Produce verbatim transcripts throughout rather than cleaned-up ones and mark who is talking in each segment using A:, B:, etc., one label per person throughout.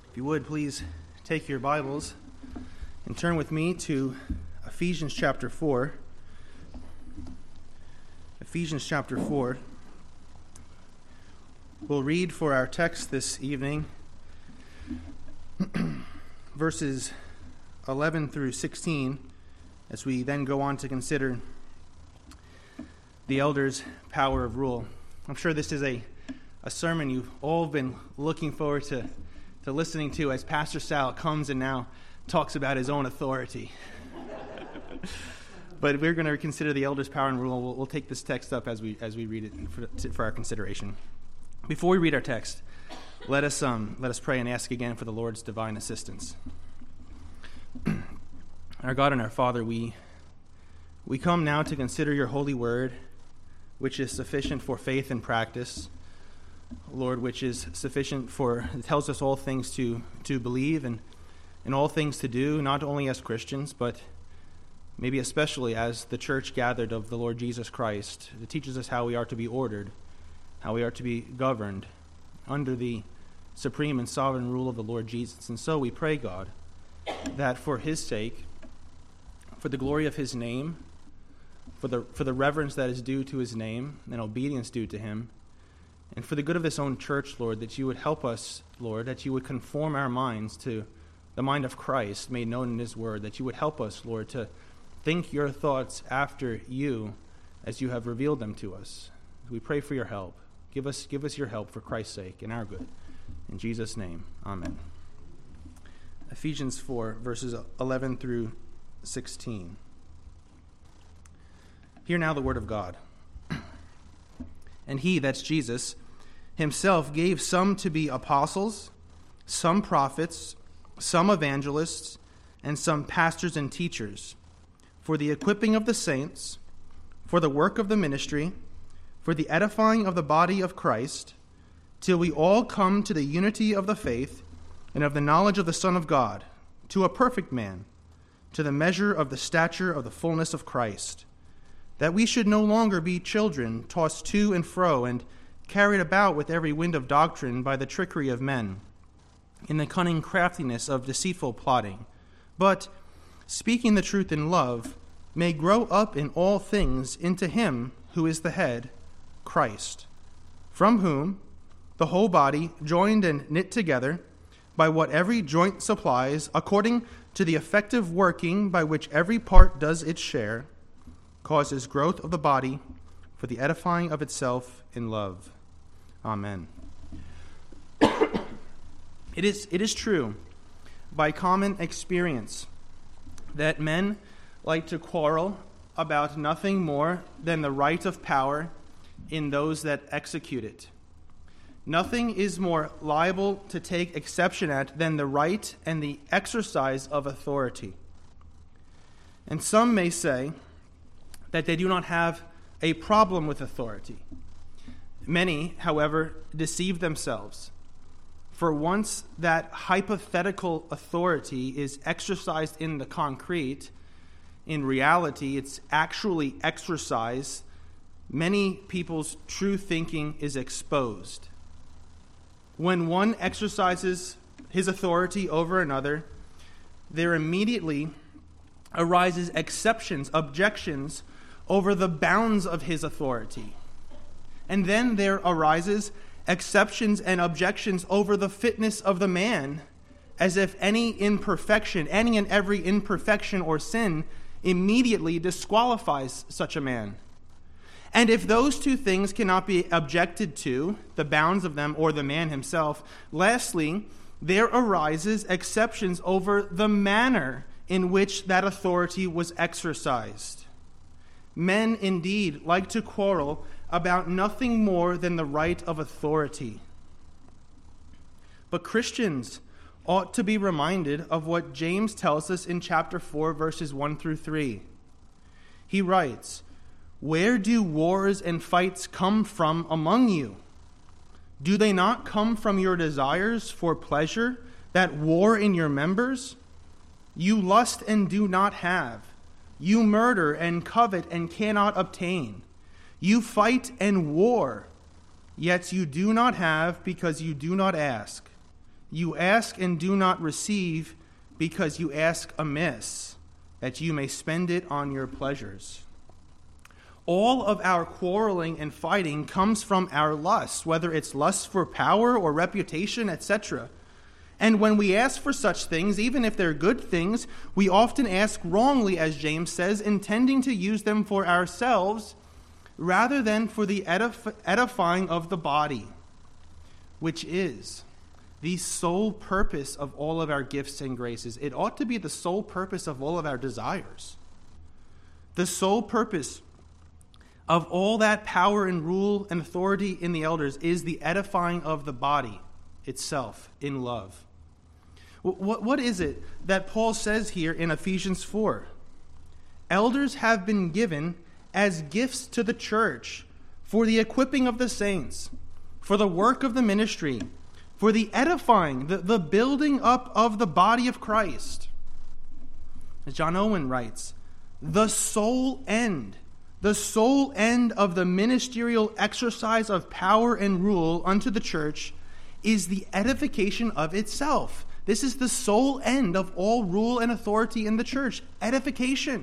A: If you would, please take your Bibles and turn with me to Ephesians chapter four. Ephesians chapter four. We'll read for our text this evening verses eleven through sixteen, as we then go on to consider the elders' power of rule. I'm sure this is a, a sermon you've all been looking forward to to listening to as Pastor Sal comes and now talks about his own authority. But we're going to consider the elders' power and rule. We'll, we'll take this text up as we as we read it for, for our consideration. Before we read our text, let us um let us pray and ask again for the Lord's divine assistance. Our God and our Father, we we come now to consider your holy word, which is sufficient for faith and practice. Lord, which is sufficient for, it tells us all things to, to believe and, and all things to do, not only as Christians, but maybe especially as the church gathered of the Lord Jesus Christ. It teaches us how we are to be ordered, how we are to be governed under the supreme and sovereign rule of the Lord Jesus. And so we pray, God, that for his sake, for the glory of his name, for the, for the reverence that is due to his name and obedience due to him, and for the good of this own church, Lord, that you would help us, Lord, that you would conform our minds to the mind of Christ made known in his word, that you would help us, Lord, to think your thoughts after you as you have revealed them to us. We pray for your help. Give us, give us your help for Christ's sake and our good. In Jesus' name, amen. Ephesians four, verses eleven through sixteen. Hear now the word of God. And he, that's Jesus, himself gave some to be apostles, some prophets, some evangelists, and some pastors and teachers, for the equipping of the saints, for the work of the ministry, for the edifying of the body of Christ, till we all come to the unity of the faith and of the knowledge of the Son of God, to a perfect man, to the measure of the stature of the fullness of Christ, that we should no longer be children tossed to and fro and carried about with every wind of doctrine by the trickery of men, in the cunning craftiness of deceitful plotting, but, speaking the truth in love, may grow up in all things into him who is the head, Christ, from whom the whole body, joined and knit together by what every joint supplies, according to the effective working by which every part does its share, causes growth of the body for the edifying of itself in love. Amen. It is, it is true, by common experience, that men like to quarrel about nothing more than the right of power in those that execute it. Nothing is more liable to take exception at than the right and the exercise of authority. And some may say that they do not have a problem with authority. Many, however, deceive themselves. For once that hypothetical authority is exercised in the concrete, in reality it's actually exercised, many people's true thinking is exposed. When one exercises his authority over another, there immediately arises exceptions, objections, over the bounds of his authority. And then there arises exceptions and objections over the fitness of the man, as if any imperfection, any and every imperfection or sin immediately disqualifies such a man. And if those two things cannot be objected to, the bounds of them or the man himself, lastly, there arises exceptions over the manner in which that authority was exercised. Men indeed like to quarrel about nothing more than the right of authority. But Christians ought to be reminded of what James tells us in chapter four, verses one through three. He writes, "Where do wars and fights come from among you? Do they not come from your desires for pleasure that war in your members? You lust and do not have. You murder and covet and cannot obtain. You fight and war, yet you do not have because you do not ask. You ask and do not receive because you ask amiss, that you may spend it on your pleasures. All of our quarreling and fighting comes from our lust, whether it's lust for power or reputation, et cetera. And when we ask for such things, even if they're good things, we often ask wrongly, as James says, intending to use them for ourselves rather than for the edif- edifying of the body, which is the sole purpose of all of our gifts and graces. It ought to be the sole purpose of all of our desires. The sole purpose of all that power and rule and authority in the elders is the edifying of the body itself in love. What, what is it that Paul says here in Ephesians four? Elders have been given as gifts to the church for the equipping of the saints, for the work of the ministry, for the edifying, the, the building up of the body of Christ. As John Owen writes, the sole end, the sole end of the ministerial exercise of power and rule unto the church is the edification of itself. This is the sole end of all rule and authority in the church, edification.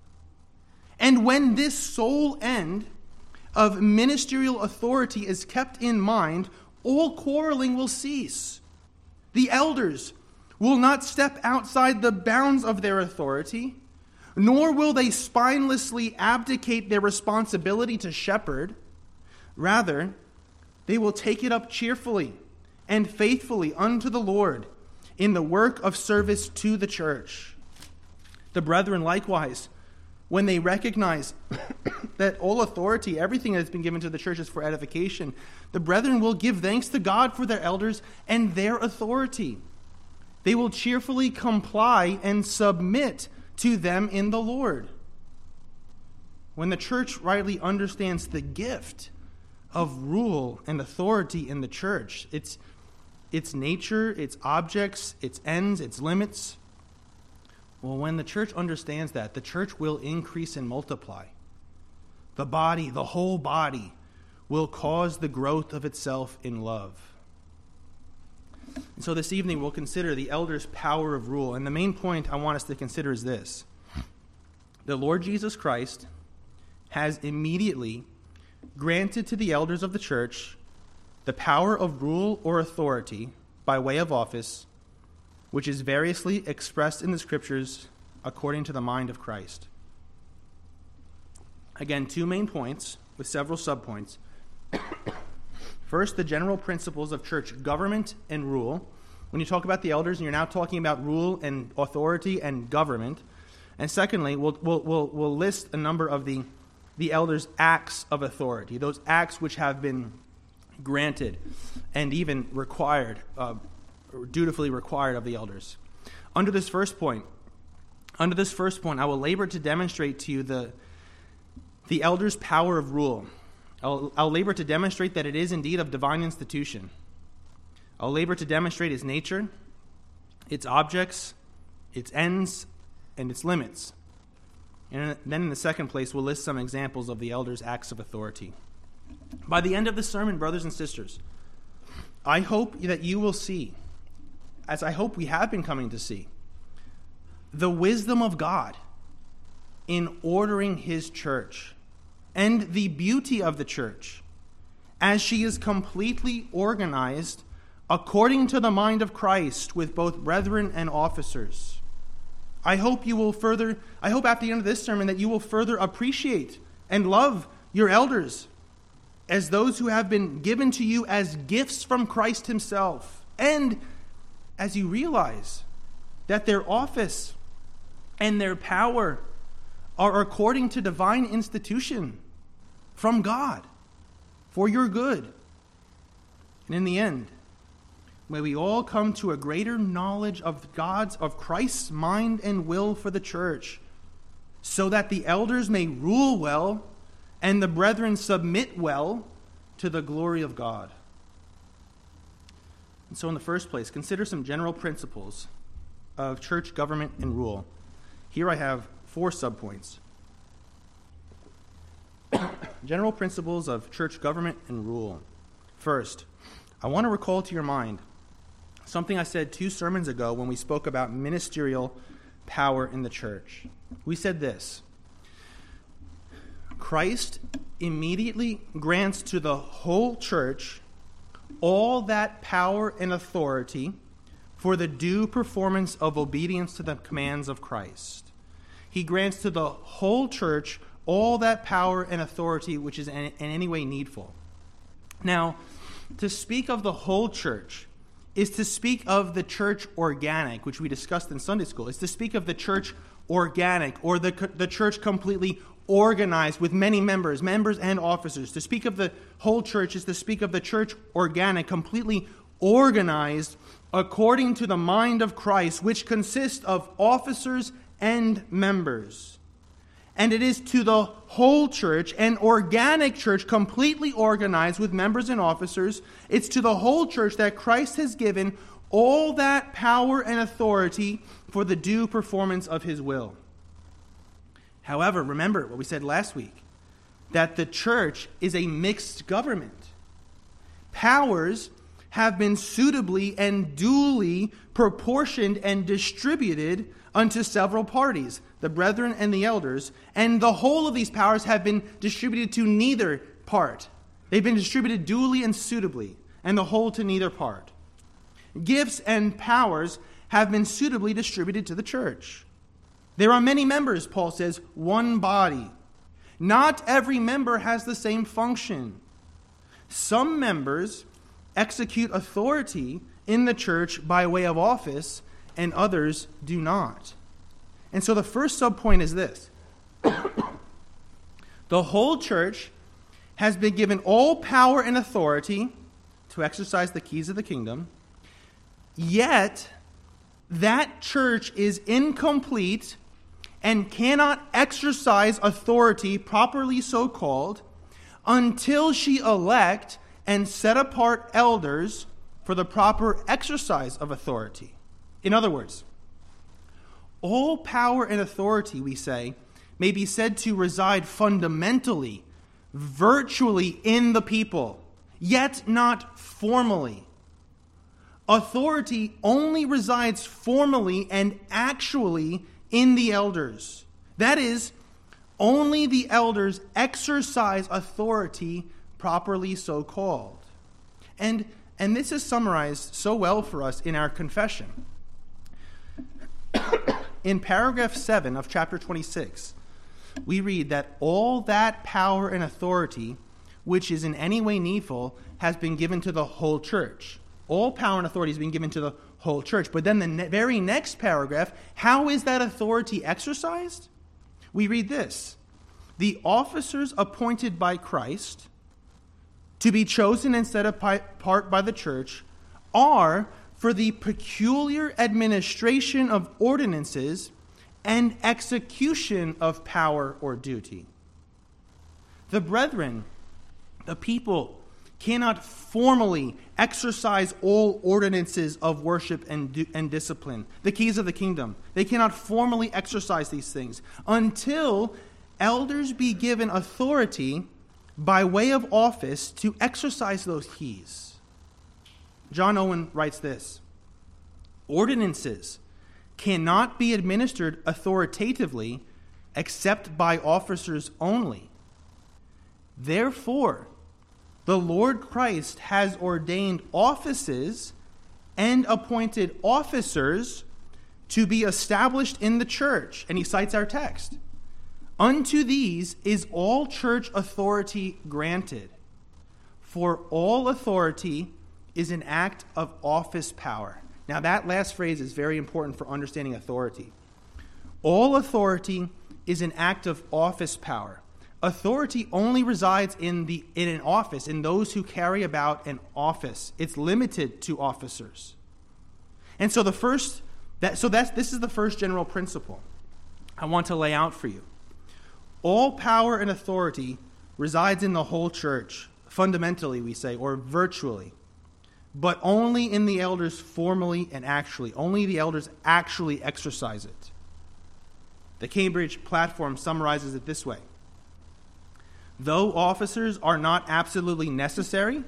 A: And when this sole end of ministerial authority is kept in mind, all quarreling will cease. The elders will not step outside the bounds of their authority, nor will they spinelessly abdicate their responsibility to shepherd. Rather, they will take it up cheerfully and faithfully unto the Lord in the work of service to the church. The brethren likewise, when they recognize that all authority, everything that has been given to the church is for edification, the brethren will give thanks to God for their elders and their authority. They will cheerfully comply and submit to them in the Lord. When the church rightly understands the gift of rule and authority in the church, its, its nature, its objects, its ends, its limits, well, when the church understands that, the church will increase and multiply. The body, the whole body, will cause the growth of itself in love. And so this evening we'll consider the elders' power of rule. And the main point I want us to consider is this. The Lord Jesus Christ has immediately granted to the elders of the church the power of rule or authority by way of office, which is variously expressed in the Scriptures according to the mind of Christ. Again, two main points with several subpoints. First, the general principles of church government and rule. When you talk about the elders, and you're now talking about rule and authority and government. And secondly, we'll, we'll, we'll, we'll list a number of the, the elders' acts of authority, those acts which have been granted and even required, uh, dutifully required of the elders. Under this first point, under this first point, I will labor to demonstrate to you the, the elders' power of rule. I'll, I'll labor to demonstrate that it is indeed of divine institution. I'll labor to demonstrate its nature, its objects, its ends, and its limits. And then in the second place, we'll list some examples of the elders' acts of authority. By the end of the sermon, brothers and sisters, I hope that you will see, as I hope we have been coming to see, the wisdom of God in ordering his church and the beauty of the church as she is completely organized according to the mind of Christ with both brethren and officers. I hope you will further, I hope after the end of this sermon that you will further appreciate and love your elders as those who have been given to you as gifts from Christ himself. And as you realize that their office and their power are according to divine institution from God for your good. And in the end, may we all come to a greater knowledge of God's, of Christ's mind and will for the church, so that the elders may rule well and the brethren submit well to the glory of God. And so in the first place, consider some general principles of church government and rule. Here I have four subpoints. General principles of church government and rule. First, I want to recall to your mind something I said two sermons ago when we spoke about ministerial power in the church. We said this: Christ immediately grants to the whole church all that power and authority for the due performance of obedience to the commands of Christ. He grants to the whole church all that power and authority which is in any way needful. Now, to speak of the whole church is to speak of the church organic, which we discussed in Sunday school. It's to speak of the church organic, or the, the church completely organized with many members, members and officers. To speak of the whole church is to speak of the church organic, completely organized according to the mind of Christ, which consists of officers and members. And it is to the whole church, an organic church, completely organized with members and officers. It's to the whole church that Christ has given all that power and authority for the due performance of his will. However, remember what we said last week, that the church is a mixed government. Powers have been suitably and duly proportioned and distributed unto several parties, the brethren and the elders, and the whole of these powers have been distributed to neither part. They've been distributed duly and suitably, and the whole to neither part. Gifts and powers have been suitably distributed to the church. There are many members, Paul says, one body. Not every member has the same function. Some members execute authority in the church by way of office, and others do not. And so the first subpoint is this. The whole church has been given all power and authority to exercise the keys of the kingdom, yet that church is incomplete and cannot exercise authority, properly so called, until she elect and set apart elders for the proper exercise of authority. In other words, all power and authority, we say, may be said to reside fundamentally, virtually in the people, yet not formally. Authority only resides formally and actually in the elders. That is, only the elders exercise authority properly so called. And, and this is summarized so well for us in our confession. In paragraph seven of chapter twenty-six, we read that all that power and authority which is in any way needful has been given to the whole church. All power and authority has been given to the whole church. But then the ne- very next paragraph, how is that authority exercised? We read this: the officers appointed by Christ to be chosen and set apart by the church are for the peculiar administration of ordinances and execution of power or duty. The brethren, the people, cannot formally exercise all ordinances of worship and, du- and discipline, the keys of the kingdom. They cannot formally exercise these things until elders be given authority by way of office to exercise those keys. John Owen writes this: ordinances cannot be administered authoritatively except by officers only. Therefore, the Lord Christ has ordained offices and appointed officers to be established in the church. And he cites our text. Unto these is all church authority granted, for all authority is an act of office power. Now that last phrase is very important for understanding authority. All authority is an act of office power. Authority only resides in the in an office, in those who carry about an office. It's limited to officers. And so the first that so that's this is the first general principle I want to lay out for you. All power and authority resides in the whole church, fundamentally, we say, or virtually, but only in the elders formally and actually. Only the elders actually exercise it. The Cambridge Platform summarizes it this way: though officers are not absolutely necessary,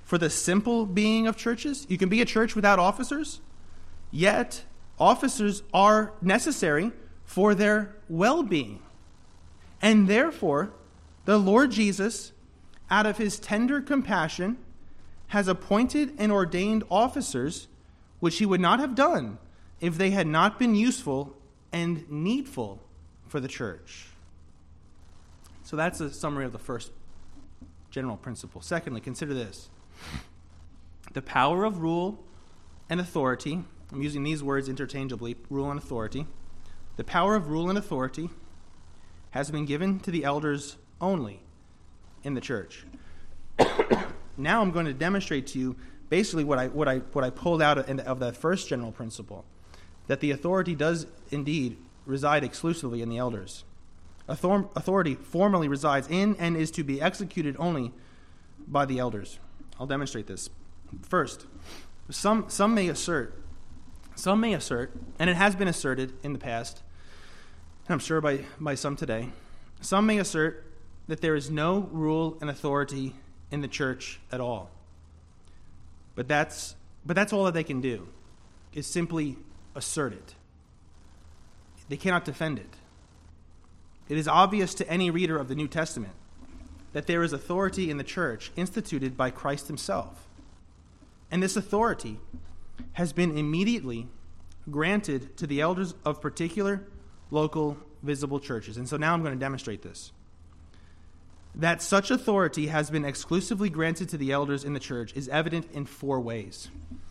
A: for the simple being of churches. You can be a church without officers, yet officers are necessary for their well-being. And therefore, the Lord Jesus, out of his tender compassion, has appointed and ordained officers, which he would not have done if they had not been useful and needful for the church. So that's a summary of the first general principle. Secondly, consider this. The power of rule and authority, I'm using these words interchangeably, rule and authority. The power of rule and authority has been given to the elders only in the church. Now I'm going to demonstrate to you basically what I what I what I pulled out of, of that first general principle, that the authority does indeed reside exclusively in the elders. Author- authority formally resides in and is to be executed only by the elders. I'll demonstrate this. First, some some may assert, some may assert, and it has been asserted in the past, and I'm sure by, by some today, some may assert that there is no rule and authority in the church at all. But that's but that's all that they can do, is simply assert it. They cannot defend it. It is obvious to any reader of the New Testament that there is authority in the church instituted by Christ himself. And this authority has been immediately granted to the elders of particular local visible churches. And so now I'm going to demonstrate this. That such authority has been exclusively granted to the elders in the church is evident in four ways.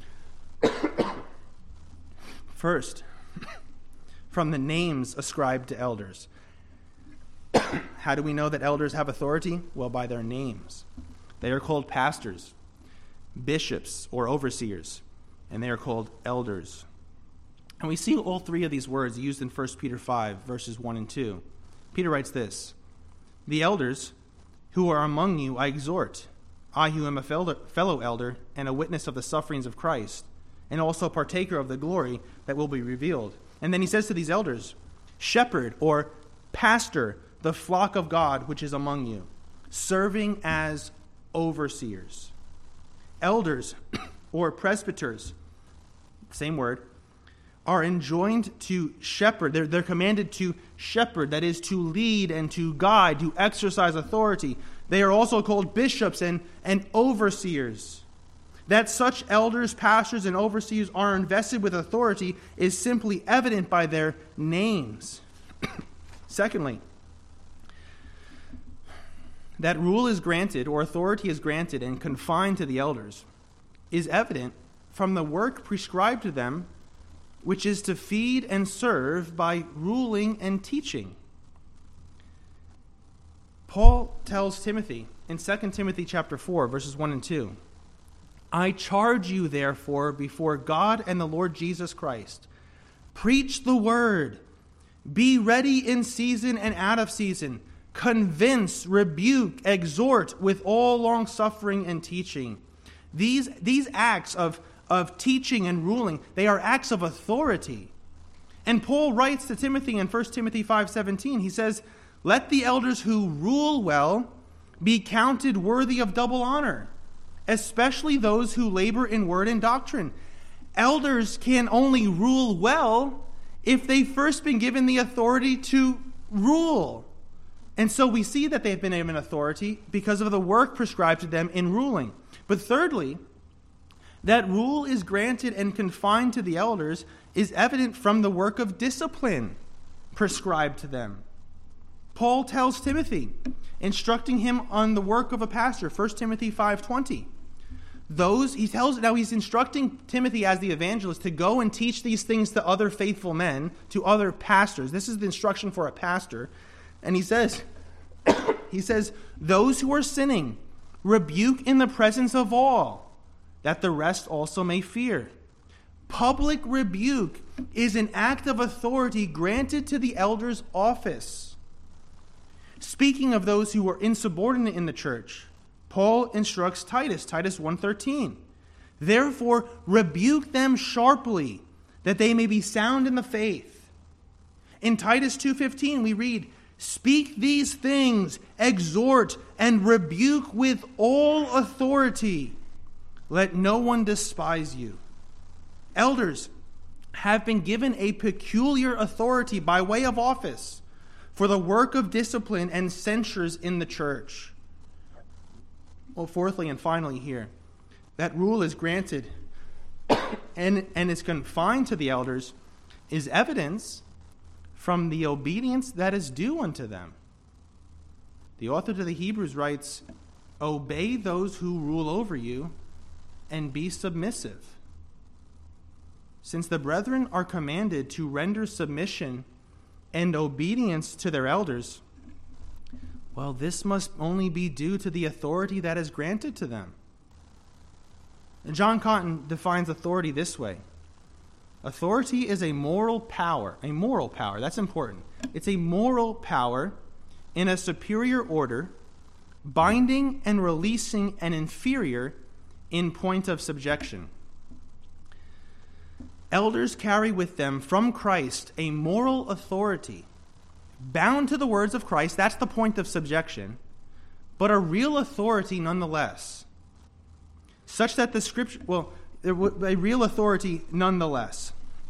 A: First, from the names ascribed to elders. How do we know that elders have authority? Well, by their names. They are called pastors, bishops, or overseers, and they are called elders. And we see all three of these words used in First Peter five, verses one and two. Peter writes this, "The elders who are among you I exhort, I who am a fellow elder and a witness of the sufferings of Christ, and also partaker of the glory that will be revealed." And then he says to these elders, "Shepherd," or pastor, "the flock of God which is among you, serving as overseers." Elders, or presbyters, same word, are enjoined to shepherd. They're, they're commanded to shepherd, that is, to lead and to guide, to exercise authority. They are also called bishops and, and overseers. That such elders, pastors, and overseers are invested with authority is simply evident by their names. Secondly, that rule is granted or authority is granted and confined to the elders is evident from the work prescribed to them, which is to feed and serve by ruling and teaching. Paul tells Timothy in Second Timothy chapter four, verses one and two, "I charge you, therefore, before God and the Lord Jesus Christ, preach the word, be ready in season and out of season, convince, rebuke, exhort with all long-suffering and teaching." These, these acts of, of teaching and ruling, they are acts of authority. And Paul writes to Timothy in First Timothy five seventeen, he says, "Let the elders who rule well be counted worthy of double honor, especially those who labor in word and doctrine." Elders can only rule well if they've first been given the authority to rule. And so we see that they've been given authority because of the work prescribed to them in ruling. But thirdly, that rule is granted and confined to the elders is evident from the work of discipline prescribed to them. Paul tells Timothy, instructing him on the work of a pastor, First Timothy five twenty. Those, he tells, now he's instructing Timothy as the evangelist to go and teach these things to other faithful men, to other pastors. This is the instruction for a pastor. And he says, he says, "Those who are sinning, rebuke in the presence of all, that the rest also may fear." Public rebuke is an act of authority granted to the elder's office. Speaking of those who are insubordinate in the church, Paul instructs Titus, Titus one thirteen, "Therefore rebuke them sharply, that they may be sound in the faith." In Titus two fifteen we read, "Speak these things, exhort, and rebuke with all authority." let no one despise you. Elders have been given a peculiar authority by way of office for the work of discipline and censures in the church. Well, fourthly and finally here, that rule is granted and, and is confined to the elders is evidence from the obedience that is due unto them. The author to the Hebrews writes, "Obey those who rule over you and be submissive." Since the brethren are commanded to render submission and obedience to their elders, well, this must only be due to the authority that is granted to them. And John Cotton defines authority this way. Authority is a moral power. A moral power, that's important. It's a moral power in a superior order, binding and releasing an inferior in point of subjection. Elders carry with them from Christ a moral authority, bound to the words of Christ, that's the point of subjection, but a real authority nonetheless, such that the Scripture, well, a real authority nonetheless,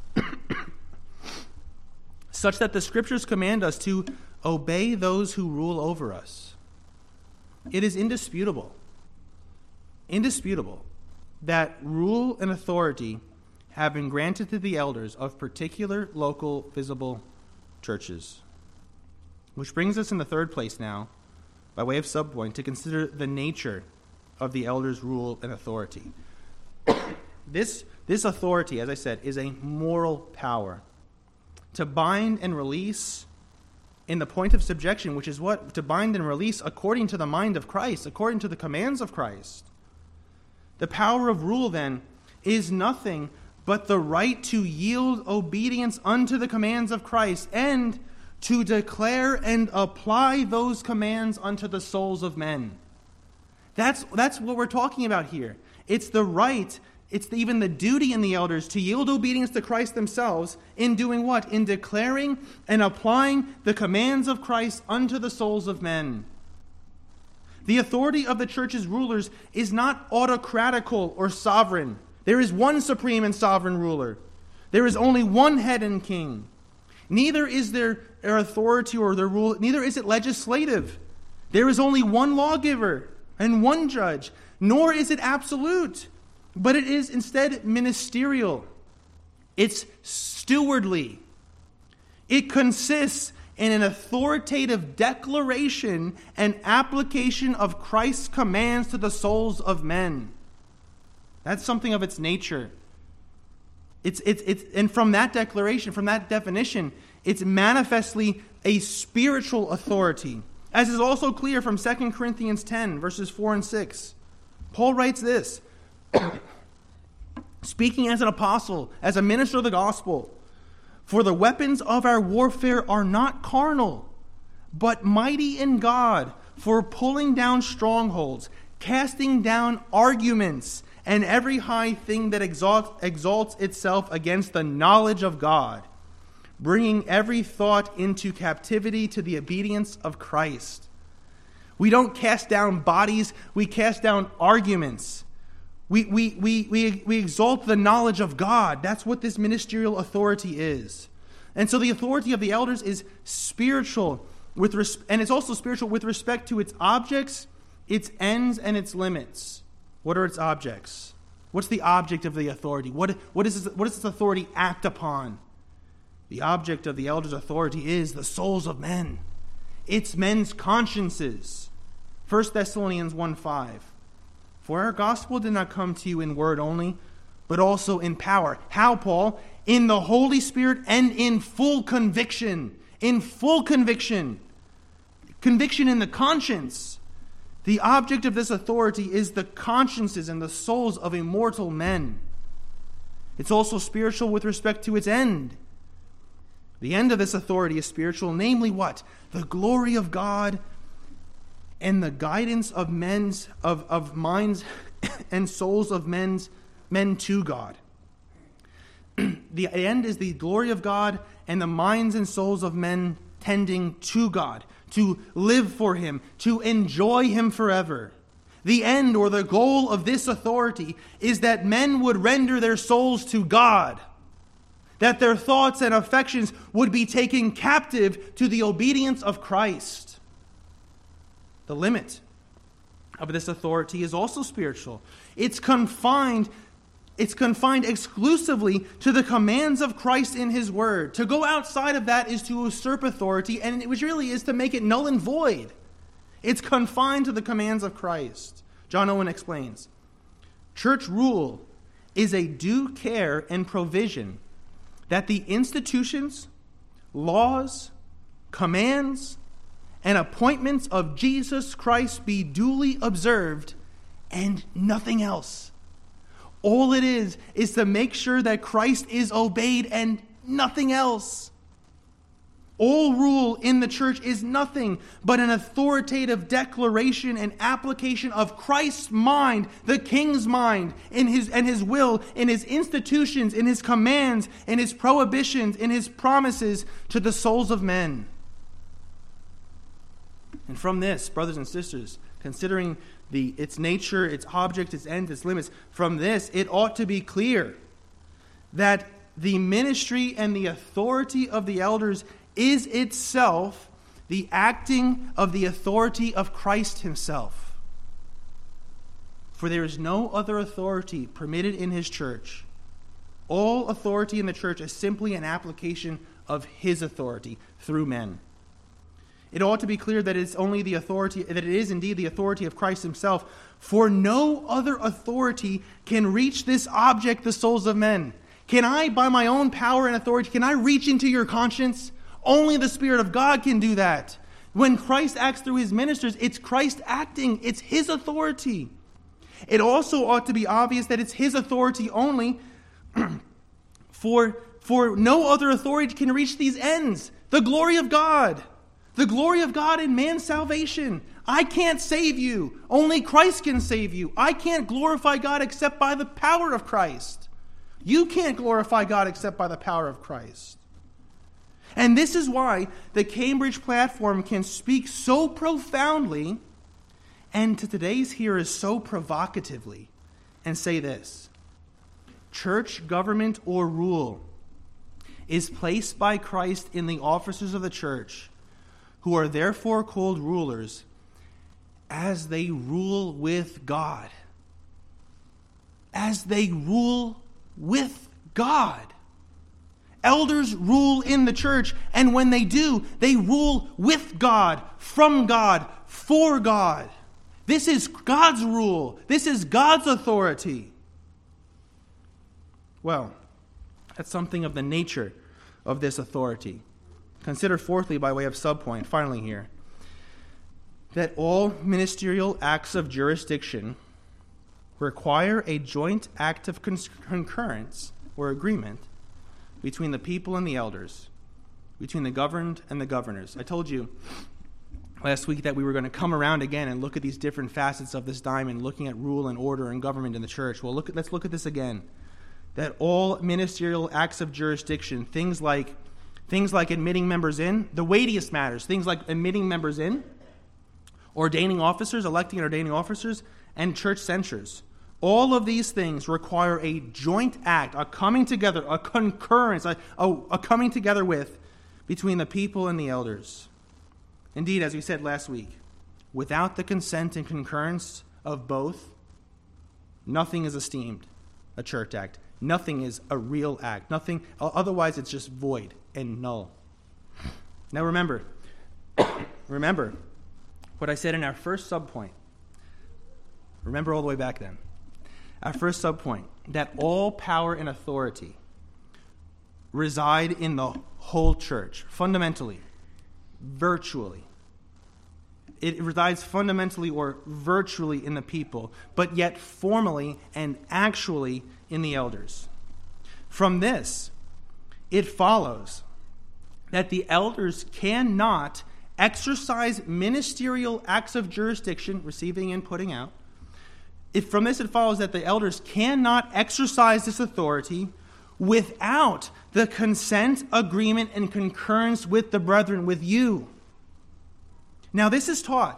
A: such that the Scriptures command us to obey those who rule over us. It is indisputable, indisputable, that rule and authority have been granted to the elders of particular local visible churches. Which brings us in the third place now, by way of subpoint, to consider the nature of the elders' rule and authority. This, this authority, as I said, is a moral power to bind and release in the point of subjection, which is what? To bind and release according to the mind of Christ, according to the commands of Christ. The power of rule, then, is nothing but the right to yield obedience unto the commands of Christ and to declare and apply those commands unto the souls of men. That's, that's what we're talking about here. It's the right, it's the, even the duty in the elders to yield obedience to Christ themselves in doing what? In declaring and applying the commands of Christ unto the souls of men. The authority of the church's rulers is not autocratical or sovereign. There is one supreme and sovereign ruler. There is only one head and king. Neither is there their authority or their rule, neither is it legislative. There is only one lawgiver and one judge, nor is it absolute, but it is instead ministerial. It's stewardly. It consists in an authoritative declaration and application of Christ's commands to the souls of men. That's something of its nature. It's, it's, it's, and from that declaration, from that definition, it's manifestly a spiritual authority, as is also clear from Second Corinthians ten, verses four and six. Paul writes this, speaking as an apostle, as a minister of the gospel, "For the weapons of our warfare are not carnal, but mighty in God for pulling down strongholds, casting down arguments, and every high thing that exalts, exalts itself against the knowledge of God, bringing every thought into captivity to the obedience of Christ." We don't cast down bodies, we cast down arguments. We, we, we, we, we exalt the knowledge of God. That's what this ministerial authority is. And so the authority of the elders is spiritual, with res- and it's also spiritual with respect to its objects, its ends, and its limits. What are its objects? What's the object of the authority? What, what, is this, what does this authority act upon? The object of the elders' authority is the souls of men. It's men's consciences. First Thessalonians one five. "For our gospel did not come to you in word only, but also in power." How, Paul? In the Holy Spirit and in full conviction. In full conviction. Conviction in the conscience. The object of this authority is the consciences and the souls of immortal men. It's also spiritual with respect to its end. The end of this authority is spiritual, namely what? The glory of God and the guidance of men's of, of minds and souls of men's men to God. The end is the glory of God and the minds and souls of men tending to God, to live for Him, to enjoy Him forever. The end or the goal of this authority is that men would render their souls to God, that their thoughts and affections would be taken captive to the obedience of Christ. The limit of this authority is also spiritual. It's confined, it's confined exclusively to the commands of Christ in his word. To go outside of that is to usurp authority, and it really is to make it null and void. It's confined to the commands of Christ. John Owen explains, church rule is a due care and provision that the institutions, laws, commands, and appointments of Jesus Christ be duly observed and nothing else. All it is is to make sure that Christ is obeyed and nothing else. All rule in the church is nothing but an authoritative declaration and application of Christ's mind, the King's mind, in his and his will, in his institutions, in his commands, in his prohibitions, in his promises to the souls of men. And from this, brothers and sisters, considering the its nature, its object, its ends, its limits, from this it ought to be clear that the ministry and the authority of the elders is itself the acting of the authority of Christ himself. For there is no other authority permitted in his church. All authority in the church is simply an application of his authority through men. It ought to be clear that it's only the authority, that it is indeed the authority of Christ himself, for no other authority can reach this object, the souls of men. Can I, by my own power and authority, can I reach into your conscience? Only the Spirit of God can do that. When Christ acts through his ministers, it's Christ acting. It's his authority. It also ought to be obvious that it's his authority only, for, for no other authority can reach these ends. The glory of God. The glory of God in man's salvation. I can't save you. Only Christ can save you. I can't glorify God except by the power of Christ. You can't glorify God except by the power of Christ. And this is why the Cambridge platform can speak so profoundly and to today's hearers so provocatively and say this: church government or rule is placed by Christ in the officers of the church, who are therefore called rulers, as they rule with God. As they rule with God. Elders rule in the church, and when they do, they rule with God, from God, for God. This is God's rule. This is God's authority. Well, that's something of the nature of this authority. Consider fourthly, by way of subpoint, finally here, that all ministerial acts of jurisdiction require a joint act of concurrence or agreement between the people and the elders, between the governed and the governors. I told you last week that we were going to come around again and look at these different facets of this diamond, looking at rule and order and government in the church. Well, look, let's look at this again. That all ministerial acts of jurisdiction, things like things like admitting members in, the weightiest matters, things like admitting members in, ordaining officers, electing and ordaining officers, and church censures. All of these things require a joint act, a coming together, a concurrence, a, a, a coming together with between the people and the elders. Indeed, as we said last week, without the consent and concurrence of both, nothing is esteemed a church act. Nothing is a real act. Nothing. Otherwise, it's just void and null. Now remember, remember what I said in our first subpoint. Remember all the way back then. Our first subpoint, that all power and authority reside in the whole church, fundamentally, virtually. It resides fundamentally or virtually in the people, but yet formally and actually in the elders. From this, it follows that the elders cannot exercise ministerial acts of jurisdiction, receiving and putting out. If from this it follows that the elders cannot exercise this authority without the consent, agreement, and concurrence with the brethren, with you. Now, this is taught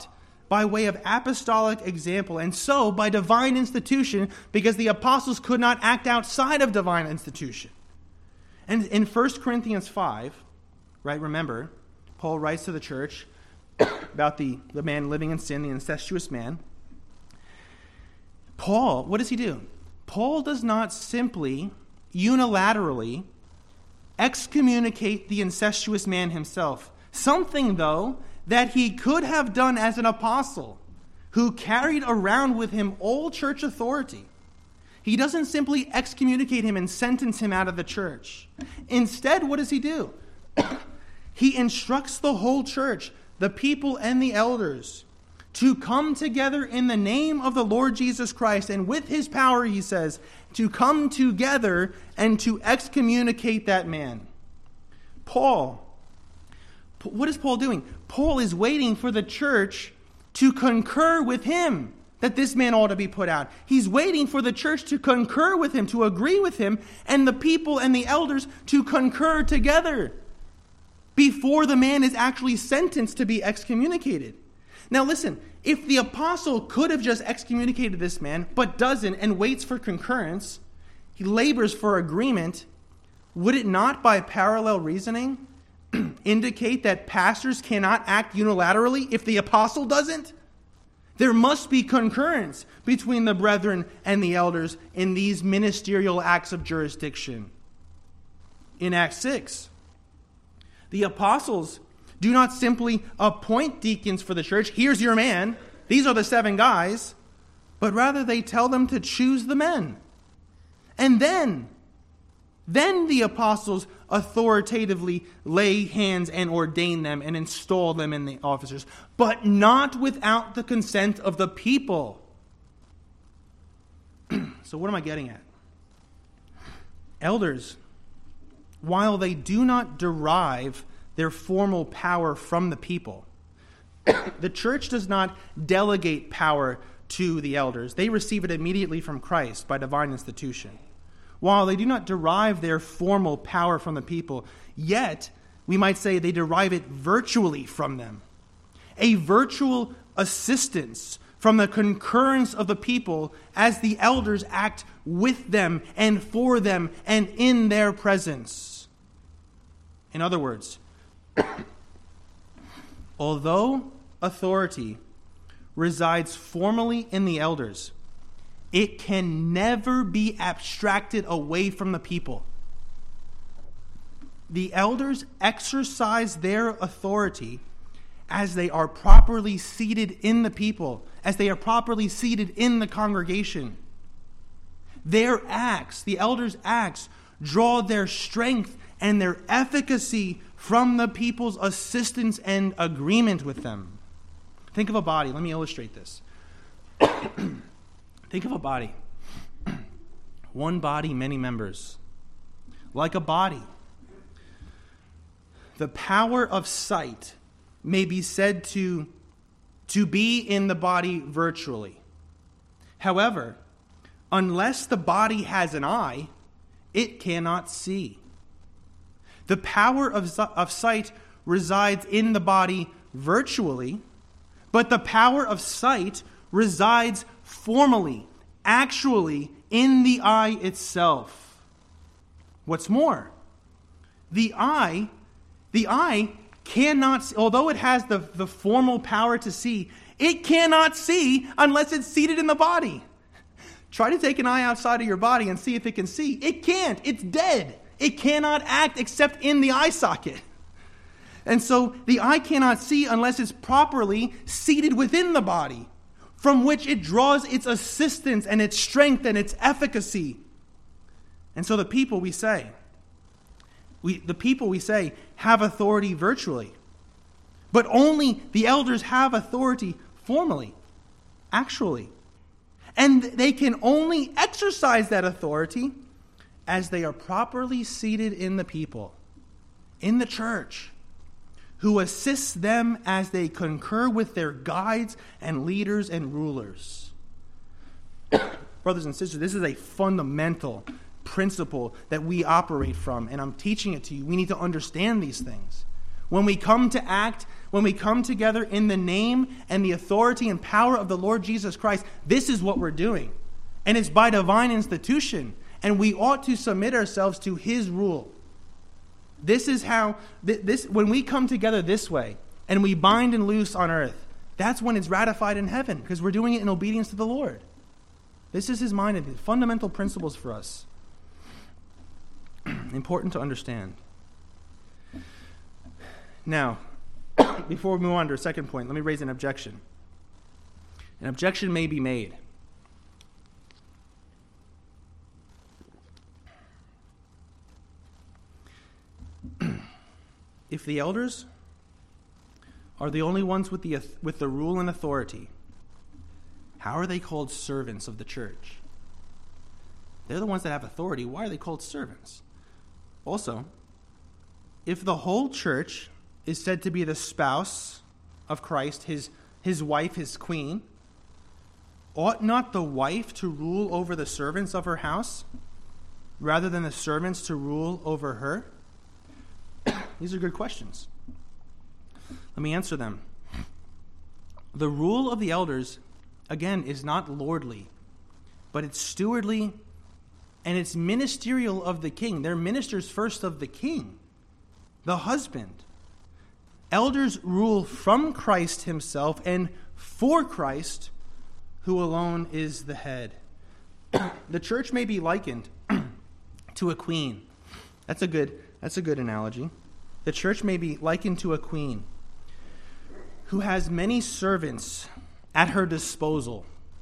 A: by way of apostolic example, and so by divine institution, because the apostles could not act outside of divine institution. And in First Corinthians five, right, remember, Paul writes to the church about the, the man living in sin, the incestuous man. Paul, what does he do? Paul does not simply, unilaterally, excommunicate the incestuous man himself. Something, though, that he could have done as an apostle who carried around with him all church authority. He doesn't simply excommunicate him and sentence him out of the church. Instead, what does he do? He instructs the whole church, the people and the elders, to come together in the name of the Lord Jesus Christ, and with his power, he says, to come together and to excommunicate that man. Paul, what is Paul doing? Paul is waiting for the church to concur with him that this man ought to be put out. He's waiting for the church to concur with him, to agree with him, and the people and the elders to concur together before the man is actually sentenced to be excommunicated. Now listen, if the apostle could have just excommunicated this man, but doesn't and waits for concurrence, he labors for agreement, would it not, by parallel reasoning, indicate that pastors cannot act unilaterally if the apostle doesn't? There must be concurrence between the brethren and the elders in these ministerial acts of jurisdiction. In Acts six, the apostles do not simply appoint deacons for the church. Here's your man. These are the seven guys. But rather they tell them to choose the men. And then, then the apostles authoritatively lay hands and ordain them and install them in the officers, but not without the consent of the people. So what am I getting at? Elders, while they do not derive their formal power from the people, the church does not delegate power to the elders. They receive it immediately from Christ by divine institution. While they do not derive their formal power from the people, yet we might say they derive it virtually from them. A virtual assistance from the concurrence of the people as the elders act with them and for them and in their presence. In other words, although authority resides formally in the elders, it can never be abstracted away from the people. The elders exercise their authority as they are properly seated in the people, as they are properly seated in the congregation. Their acts, the elders' acts, draw their strength and their efficacy from the people's assistance and agreement with them. Think of a body. Let me illustrate this. Think of a body. One body, many members. Like a body, the power of sight may be said to, to be in the body virtually. However, unless the body has an eye, it cannot see. The power of, of sight resides in the body virtually, but the power of sight resides formally, actually, in the eye itself. What's more, the eye, the eye cannot, although it has the, the formal power to see, it cannot see unless it's seated in the body. Try to take an eye outside of your body and see if it can see. It can't. It's dead. It cannot act except in the eye socket. And so the eye cannot see unless it's properly seated within the body, from which it draws its assistance and its strength and its efficacy. And so the people, we say, we, the people, we say, have authority virtually. But only the elders have authority formally, actually. And they can only exercise that authority as they are properly seated in the people, in the church, who assists them as they concur with their guides and leaders and rulers. Brothers and sisters, this is a fundamental principle that we operate from, and I'm teaching it to you. We need to understand these things. When we come to act, when we come together in the name and the authority and power of the Lord Jesus Christ, this is what we're doing. And it's by divine institution. And we ought to submit ourselves to his rule. This is how, this when we come together this way, and we bind and loose on earth, that's when it's ratified in heaven, because we're doing it in obedience to the Lord. This is his mind and his fundamental principles for us. Important to understand. Now, before we move on to our second point, let me raise an objection. An objection may be made. If the elders are the only ones with the with the rule and authority, how are they called servants of the church? They're the ones that have authority. Why are they called servants? Also, if the whole church is said to be the spouse of Christ, his, his wife, his queen, ought not the wife to rule over the servants of her house rather than the servants to rule over her? These are good questions. Let me answer them. The rule of the elders, again, is not lordly, but it's stewardly and it's ministerial of the king. They're ministers first of the king, the husband. Elders rule from Christ himself and for Christ, who alone is the head. The church may be likened to a queen. That's a good, that's a good analogy. The church may be likened to a queen who has many servants at her disposal.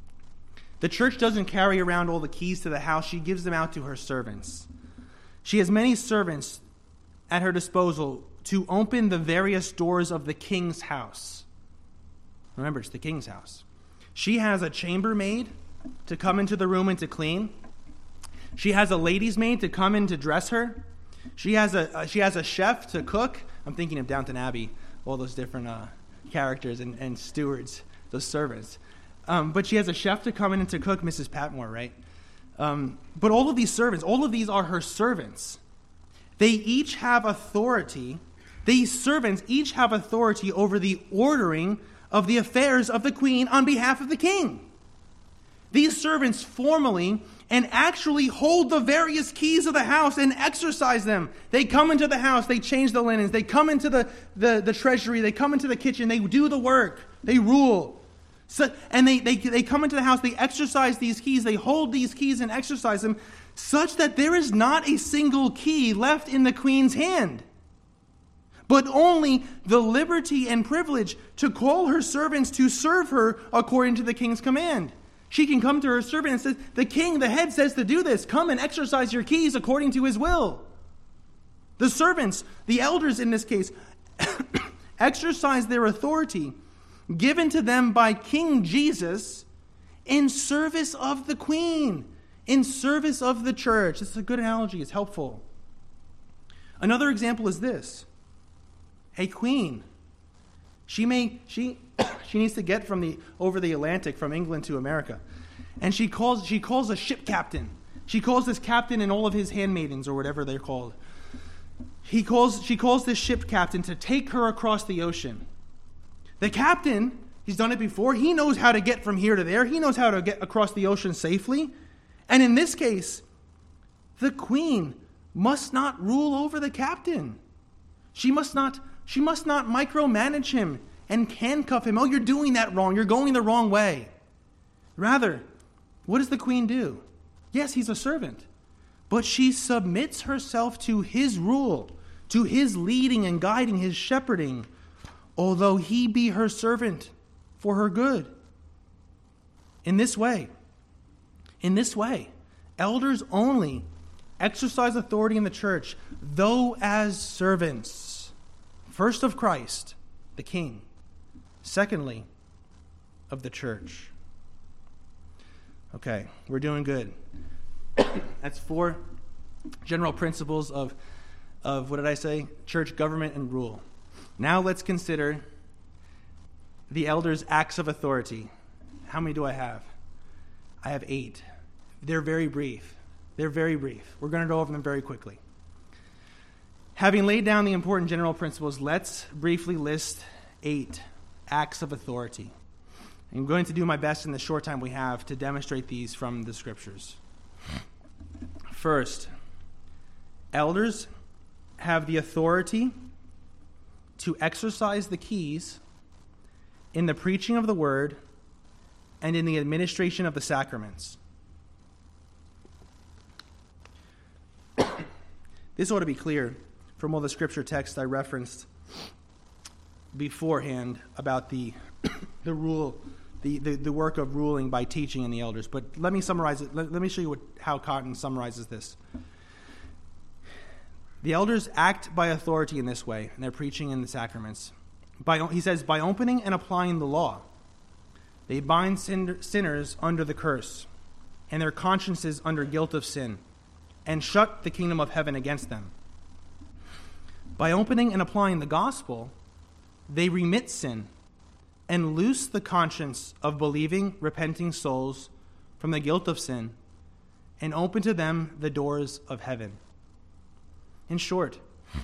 A: The church doesn't carry around all the keys to the house. She gives them out to her servants. She has many servants at her disposal to open the various doors of the king's house. Remember, it's the king's house. She has a chambermaid to come into the room and to clean. She has a lady's maid to come in to dress her. She has a uh, she has a chef to cook. I'm thinking of Downton Abbey, all those different uh, characters and, and stewards, those servants. Um, but she has a chef to come in and to cook, Missus Patmore, right? Um, but all of these servants, all of these are her servants. They each have authority. These servants each have authority over the ordering of the affairs of the queen on behalf of the king. These servants formally and actually hold the various keys of the house and exercise them. They come into the house, they change the linens, they come into the, the, the treasury, they come into the kitchen, they do the work, they rule. So, and they, they, they come into the house, they exercise these keys, they hold these keys and exercise them, such that there is not a single key left in the queen's hand, but only the liberty and privilege to call her servants to serve her according to the king's command. She can come to her servant and say, the king, the head, says to do this. Come and exercise your keys according to his will. The servants, the elders in this case, exercise their authority given to them by King Jesus in service of the queen, in service of the church. This is a good analogy. It's helpful. Another example is this. A queen, she may she she needs to get from the over the Atlantic from England to America, and she calls she calls a ship captain. She calls this captain and all of his handmaidens or whatever they're called. He calls she calls this ship captain to take her across the ocean. The captain, he's done it before. He knows how to get from here to there. He knows how to get across the ocean safely. And in this case, the queen must not rule over the captain. She must not She must not micromanage him and handcuff him. Oh, you're doing that wrong. You're going the wrong way. Rather, what does the queen do? Yes, he's a servant. But she submits herself to his rule, to his leading and guiding, his shepherding, although he be her servant for her good. In this way, in this way, elders only exercise authority in the church, though as servants. First of Christ, the King. Secondly, of the church. Okay, we're doing good. That's four general principles of, of, what did I say? Church government and rule. Now let's consider the elders' acts of authority. How many do I have? I have eight. They're very brief. They're very brief. We're going to go over them very quickly. Having laid down the important general principles, let's briefly list eight acts of authority. I'm going to do my best in the short time we have to demonstrate these from the Scriptures. First, elders have the authority to exercise the keys in the preaching of the word and in the administration of the sacraments. This ought to be clear from all the scripture texts I referenced beforehand about the the rule, the, the, the work of ruling by teaching in the elders. But let me summarize it. Let, let me show you what, how Cotton summarizes this. The elders act by authority in this way, in their preaching in the sacraments. By, he says, by opening and applying the law, they bind sin, sinners under the curse, and their consciences under guilt of sin, and shut the kingdom of heaven against them. By opening and applying the gospel, they remit sin and loose the conscience of believing, repenting souls from the guilt of sin, and open to them the doors of heaven. In short,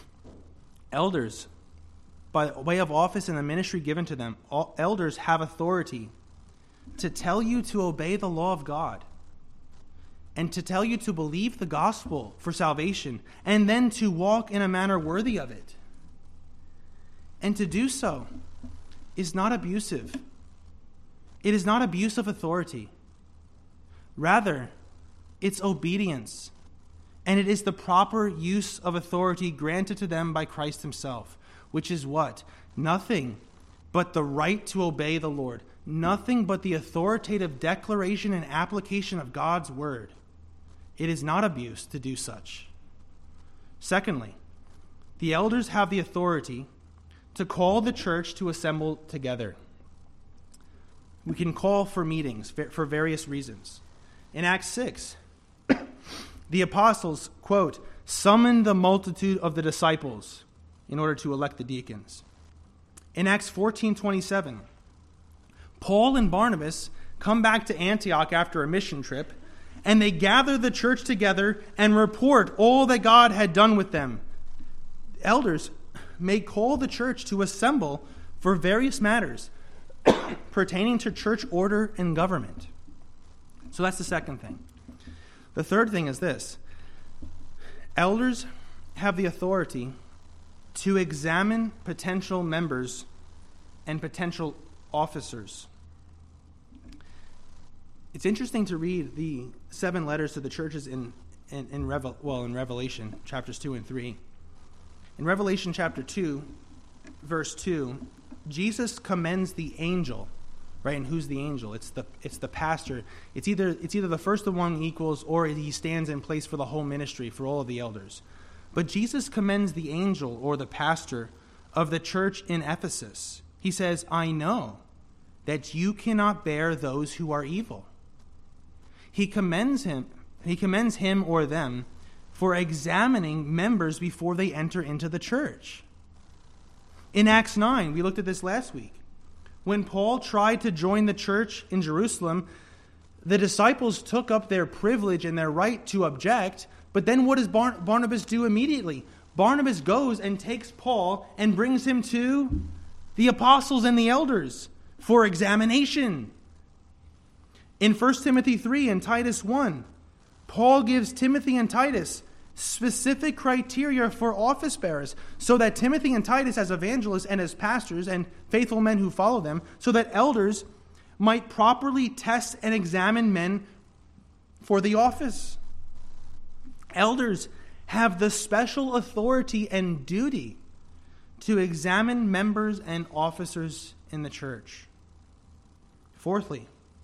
A: elders, by way of office and the ministry given to them, all elders have authority to tell you to obey the law of God and to tell you to believe the gospel for salvation and then to walk in a manner worthy of it. And to do so is not abusive. It is not abuse of authority. Rather, it's obedience. And it is the proper use of authority granted to them by Christ himself, which is what? Nothing but the right to obey the Lord. Nothing but the authoritative declaration and application of God's word. It is not abuse to do such. Secondly, the elders have the authority to call the church to assemble together. We can call for meetings for various reasons. In Acts six, the apostles, quote, summoned the multitude of the disciples in order to elect the deacons. In Acts fourteen twenty-seven, Paul and Barnabas come back to Antioch after a mission trip, and they gather the church together and report all that God had done with them. Elders may call the church to assemble for various matters pertaining to church order and government. So that's the second thing. The third thing is this. Elders have the authority to examine potential members and potential officers. It's interesting to read the seven letters to the churches in in, in Revel, well in Revelation chapters two and three. In Revelation chapter two, verse two, Jesus commends the angel, right? And who's the angel? It's the it's the pastor. It's either it's either the first among equals or he stands in place for the whole ministry for all of the elders. But Jesus commends the angel or the pastor of the church in Ephesus. He says, "I know that you cannot bear those who are evil." He commends him, he commends him or them for examining members before they enter into the church. In Acts nine, we looked at this last week. When Paul tried to join the church in Jerusalem, the disciples took up their privilege and their right to object, but then what does Bar- Barnabas do immediately? Barnabas goes and takes Paul and brings him to the apostles and the elders for examination. In First Timothy three and Titus one, Paul gives Timothy and Titus specific criteria for office bearers so that Timothy and Titus as evangelists and as pastors and faithful men who follow them, so that elders might properly test and examine men for the office. Elders have the special authority and duty to examine members and officers in the church. Fourthly,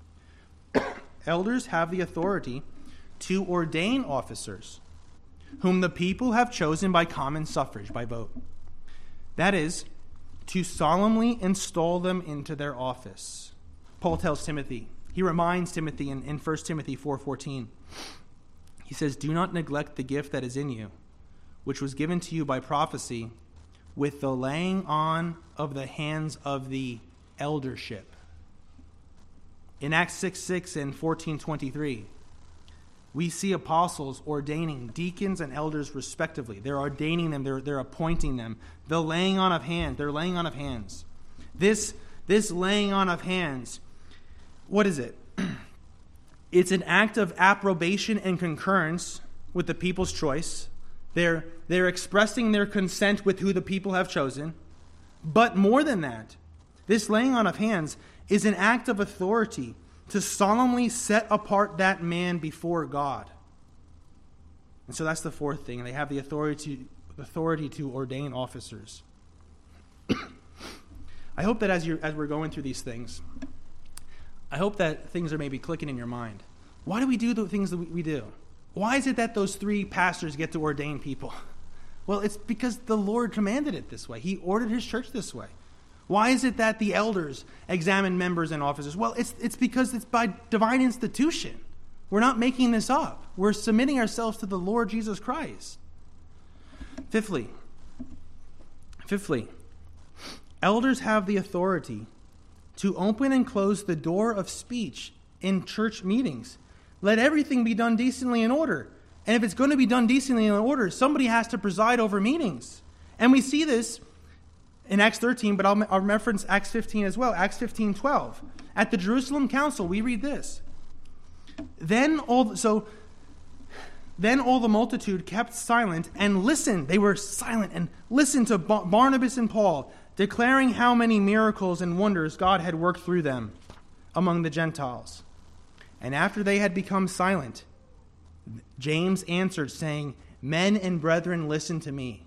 A: elders have the authority to ordain officers whom the people have chosen by common suffrage, by vote. That is, to solemnly install them into their office. Paul tells Timothy, he reminds Timothy in, in First Timothy four fourteen. He says, "Do not neglect the gift that is in you, which was given to you by prophecy, with the laying on of the hands of the eldership." In Acts six six and fourteen twenty-three, we see apostles ordaining deacons and elders respectively. They're ordaining them, they're, they're appointing them. The laying on of hands, they're laying on of hands. This, this laying on of hands, what is it? It's an act of approbation and concurrence with the people's choice. They're, they're expressing their consent with who the people have chosen. But more than that, this laying on of hands is an act of authority to solemnly set apart that man before God. And so that's the fourth thing. They have the authority, authority to ordain officers. I hope that as, you're, as we're going through these things, I hope that things are maybe clicking in your mind. Why do we do the things that we, we do? Why is it that those three pastors get to ordain people? Well, it's because the Lord commanded it this way. He ordered his church this way. Why is it that the elders examine members and officers? Well, it's it's because it's by divine institution. We're not making this up. We're submitting ourselves to the Lord Jesus Christ. Fifthly, fifthly, elders have the authority to open and close the door of speech in church meetings. Let everything be done decently in order. And if it's going to be done decently in order, somebody has to preside over meetings. And we see this in Acts thirteen, but I'll, I'll reference Acts fifteen as well. Acts fifteen twelve. At the Jerusalem council, we read this. Then all so then all the multitude kept silent and listened. They were silent and listened to Bar- Barnabas and Paul, declaring how many miracles and wonders God had worked through them among the Gentiles. And after they had become silent, James answered, saying, "Men and brethren, listen to me."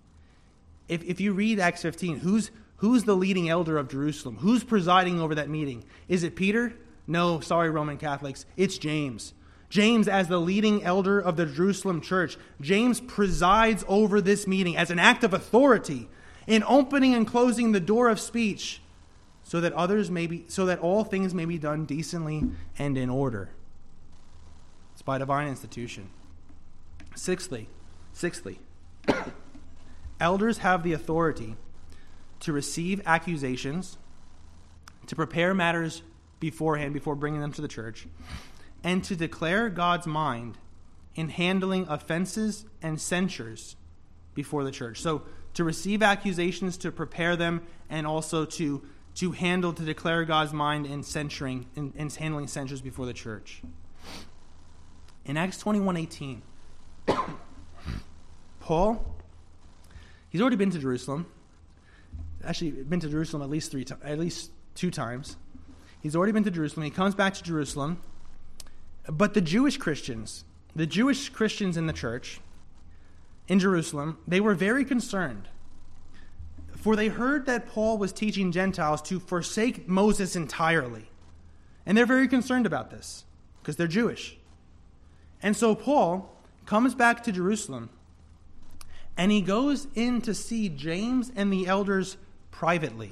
A: If if you read Acts fifteen, who's who's the leading elder of Jerusalem? Who's presiding over that meeting? Is it Peter? No, sorry, Roman Catholics. It's James. James, as the leading elder of the Jerusalem church, James presides over this meeting as an act of authority in opening and closing the door of speech, so that others may be, so that all things may be done decently and in order. It's by divine institution. Sixthly, sixthly, elders have the authority to receive accusations, to prepare matters beforehand before bringing them to the church, and to declare God's mind in handling offenses and censures before the church. So to receive accusations, to prepare them, and also to, to handle, to declare God's mind in censuring, in, in handling censures before the church. In Acts twenty-one eighteen, Paul, he's already been to Jerusalem. Actually, been to Jerusalem at least three, to- at least two times. He's already been to Jerusalem. He comes back to Jerusalem. But the Jewish Christians, the Jewish Christians in the church in Jerusalem, they were very concerned. For they heard that Paul was teaching Gentiles to forsake Moses entirely. And they're very concerned about this because they're Jewish. And so Paul comes back to Jerusalem, and he goes in to see James and the elders privately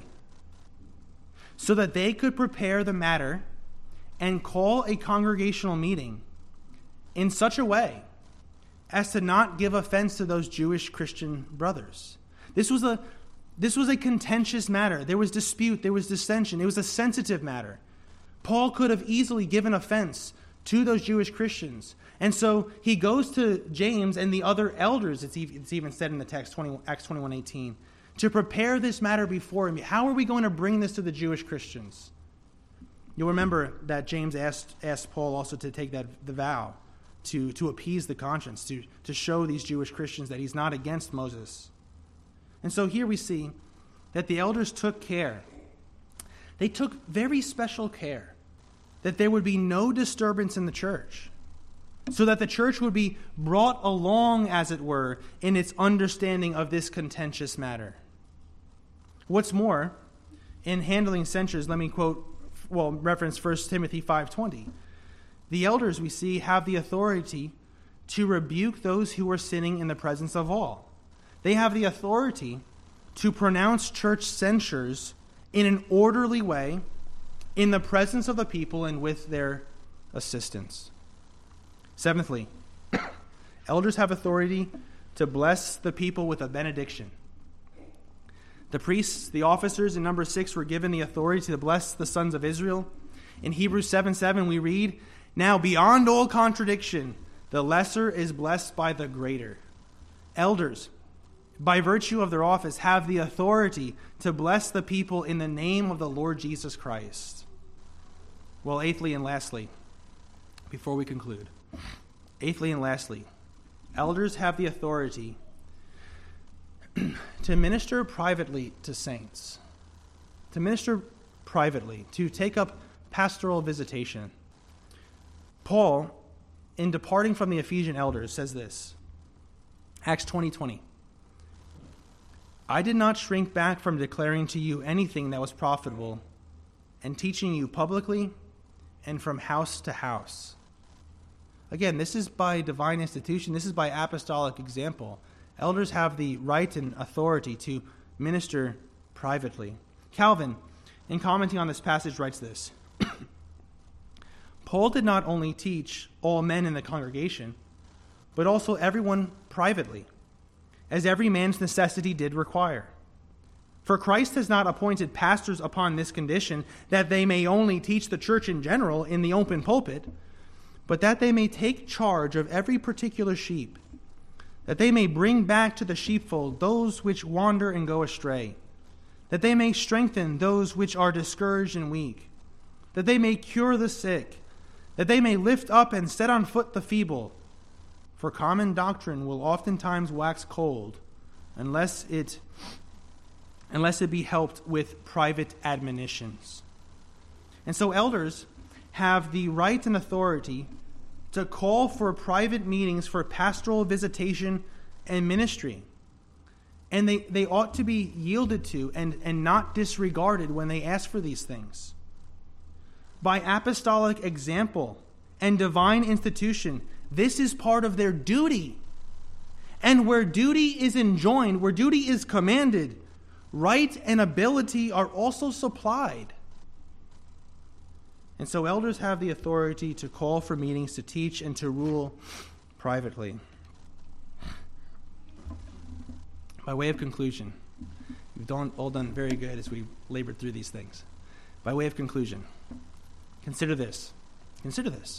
A: so that they could prepare the matter and call a congregational meeting in such a way as to not give offense to those Jewish Christian brothers. This was a this was a contentious matter. There was dispute, there was dissension. It was a sensitive matter. Paul could have easily given offense to those Jewish Christians. And so he goes to James and the other elders, it's even said in the text, twenty, Acts twenty-one eighteen, to prepare this matter before him. How are we going to bring this to the Jewish Christians? You'll remember that James asked asked Paul also to take that the vow to, to appease the conscience, to, to show these Jewish Christians that he's not against Moses. And so here we see that the elders took care. They took very special care that there would be no disturbance in the church, so that the church would be brought along, as it were, in its understanding of this contentious matter. What's more, in handling censures, let me quote, well, reference First Timothy five twenty. The elders, we see, have the authority to rebuke those who are sinning in the presence of all. They have the authority to pronounce church censures in an orderly way, in the presence of the people and with their assistance. Seventhly, elders have authority to bless the people with a benediction. The priests, the officers in number six, were given the authority to bless the sons of Israel. In Hebrews seven seven, we read, "Now beyond all contradiction, the lesser is blessed by the greater. Elders, by virtue of their office, have the authority to bless the people in the name of the Lord Jesus Christ. Well, eighthly and lastly, before we conclude, eighthly and lastly, elders have the authority to minister privately to saints, to minister privately, to take up pastoral visitation. Paul, in departing from the Ephesian elders, says this, Acts twenty twenty. I did not shrink back from declaring to you anything that was profitable and teaching you publicly and from house to house. Again, this is by divine institution. This is by apostolic example. Elders have the right and authority to minister privately. Calvin, in commenting on this passage, writes this. Paul did not only teach all men in the congregation, but also everyone privately, as every man's necessity did require. For Christ has not appointed pastors upon this condition, that they may only teach the church in general in the open pulpit, but that they may take charge of every particular sheep, that they may bring back to the sheepfold those which wander and go astray, that they may strengthen those which are discouraged and weak, that they may cure the sick, that they may lift up and set on foot the feeble. For common doctrine will oftentimes wax cold, unless it, unless it be helped with private admonitions. And so elders have the right and authority to call for private meetings for pastoral visitation and ministry. And they, they ought to be yielded to and, and not disregarded when they ask for these things. By apostolic example and divine institution, this is part of their duty. And where duty is enjoined, where duty is commanded, right and ability are also supplied. And so elders have the authority to call for meetings, to teach, and to rule privately. By way of conclusion, we've done, all done very good as we've labored through these things. By way of conclusion, consider this. Consider this.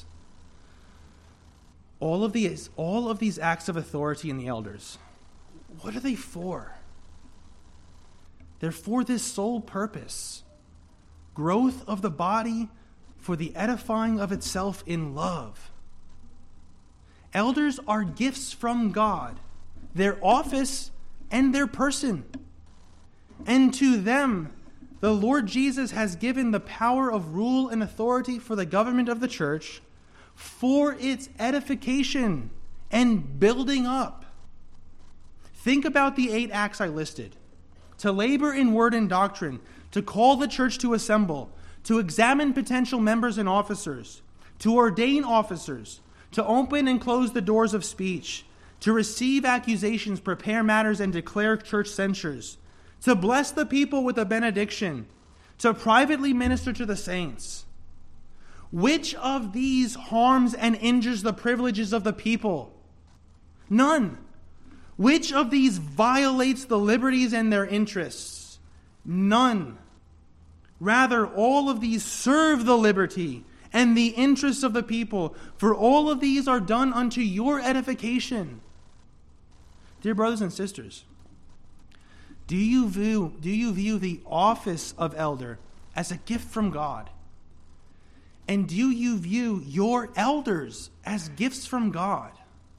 A: All of these, all of these acts of authority in the elders, what are they for? They're for this sole purpose: growth of the body for the edifying of itself in love. Elders are gifts from God, their office and their person. And to them, the Lord Jesus has given the power of rule and authority for the government of the church for its edification and building up. Think about the eight acts I listed: to labor in word and doctrine, to call the church to assemble, to examine potential members and officers, to ordain officers, to open and close the doors of speech, to receive accusations, prepare matters, and declare church censures, to bless the people with a benediction, to privately minister to the saints. Which of these harms and injures the privileges of the people? None. Which of these violates the liberties and their interests? None. Rather, all of these serve the liberty and the interests of the people, for all of these are done unto your edification. Dear brothers and sisters, do you view, do you view the office of elder as a gift from God? And do you view your elders as gifts from God?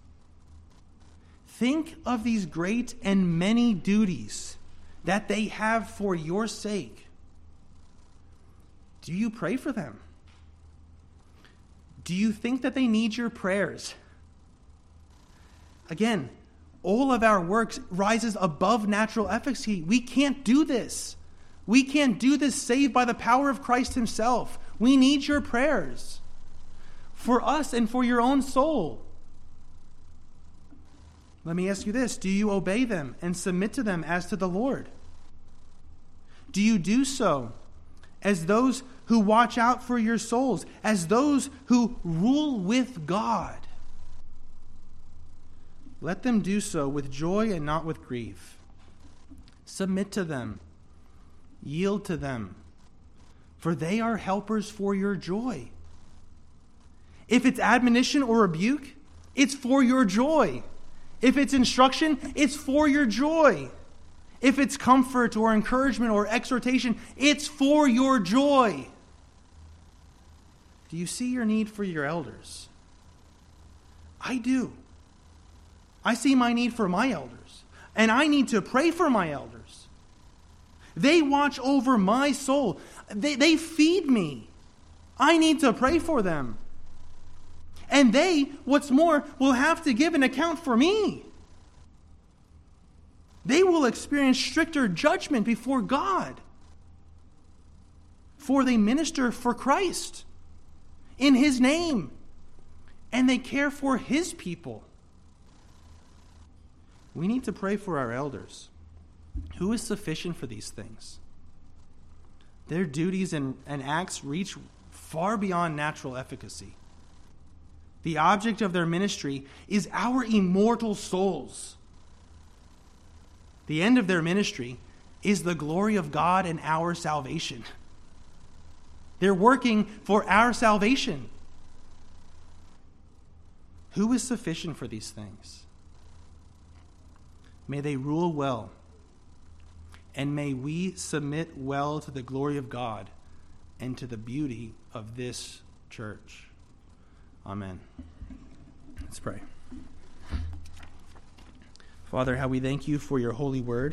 A: Think of these great and many duties that they have for your sake. Do you pray for them? Do you think that they need your prayers? Again, all of our works rises above natural efficacy. We can't do this. We can't do this save by the power of Christ himself. We need your prayers for us and for your own soul. Let me ask you this: do you obey them and submit to them as to the Lord? Do you do so as those who watch out for your souls, as those who rule with God? Let them do so with joy and not with grief. Submit to them. Yield to them, for they are helpers for your joy. If it's admonition or rebuke, it's for your joy. If it's instruction, it's for your joy. If it's comfort or encouragement or exhortation, it's for your joy. Do you see your need for your elders? I do. I see my need for my elders, and I need to pray for my elders. They watch over my soul. They, they feed me. I need to pray for them. And they, what's more, will have to give an account for me. They will experience stricter judgment before God. For they minister for Christ in His name. And they care for His people. We need to pray for our elders. Who is sufficient for these things? Their duties and, and acts reach far beyond natural efficacy. The object of their ministry is our immortal souls. The end of their ministry is the glory of God and our salvation. They're working for our salvation. Who is sufficient for these things? May they rule well, and may we submit well to the glory of God and to the beauty of this church. Amen. Let's pray. Father, how we thank you for your holy word.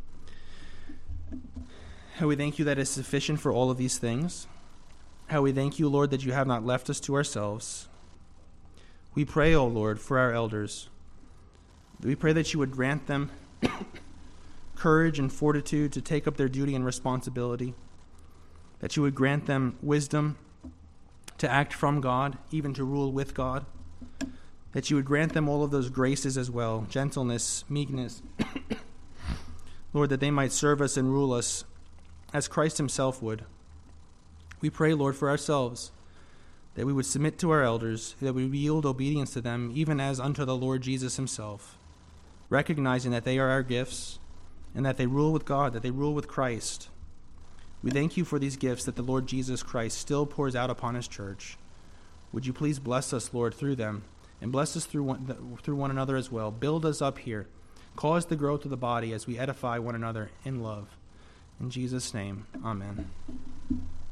A: How we thank you that is sufficient for all of these things. How we thank you, Lord, that you have not left us to ourselves. We pray, O Lord, for our elders. We pray that you would grant them courage and fortitude to take up their duty and responsibility, that you would grant them wisdom to act from God, even to rule with God, that you would grant them all of those graces as well, gentleness, meekness, Lord, that they might serve us and rule us as Christ himself would. We pray, Lord, for ourselves, that we would submit to our elders, that we would yield obedience to them, even as unto the Lord Jesus himself, recognizing that they are our gifts, and that they rule with God, that they rule with Christ. We thank you for these gifts that the Lord Jesus Christ still pours out upon his church. Would you please bless us, Lord, through them, and bless us through one, through one another as well. Build us up here. Cause the growth of the body as we edify one another in love. In Jesus' name, amen.